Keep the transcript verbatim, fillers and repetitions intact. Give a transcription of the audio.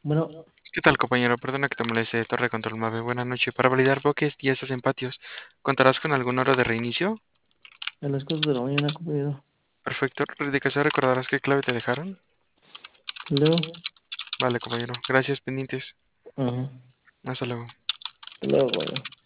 Bueno, ¿Qué tal, compañero? Perdona que te moleste, Torre Control Mave. Buenas noches. Para validar bloques y estás en patios, ¿contarás con algún hora de reinicio? a las cuatro de la mañana, compañero. Perfecto. De casa recordarás qué clave te dejaron. Luego, Vale, compañero. Gracias, pendientes. ajá. Hasta luego. Hasta luego, compañero.